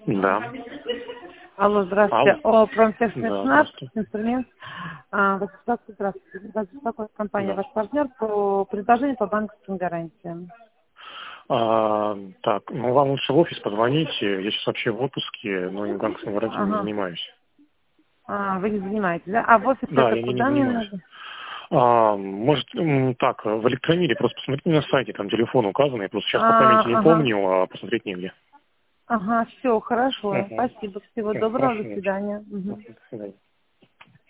Да. Алло, здравствуйте. Алло. Промтехинструмент. Здравствуйте. Инструмент. Здравствуйте. Вас беспокоит компания, Да. ваш партнер, по предложению по банковским гарантиям. Так, ну вам лучше в офис позвоните. Я сейчас вообще в отпуске, но и банковским гарантиям не Ага. занимаюсь. Вы не занимаетесь, да? А в офис Да, это я не куда мне занимаюсь. надо? Может, так, в электромире просто посмотрите на сайте, там телефон указан. Я просто сейчас по памяти не Ага. помню, а посмотреть негде. Ага, все, хорошо. Угу. Спасибо. Всего Все, доброго. До хорошо, вечер. свидания. До свидания.